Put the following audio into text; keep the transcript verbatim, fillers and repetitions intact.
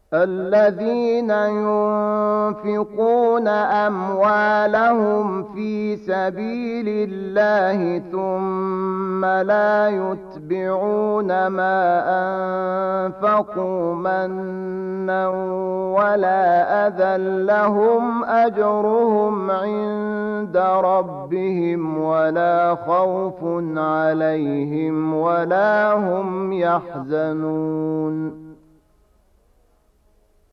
الذين ينفقون أموالهم في سبيل الله ثم لا يتبعون ما أنفقوا منا ولا أذى لهم أجرهم عند ربهم ولا خوف عليهم ولا هم يحزنون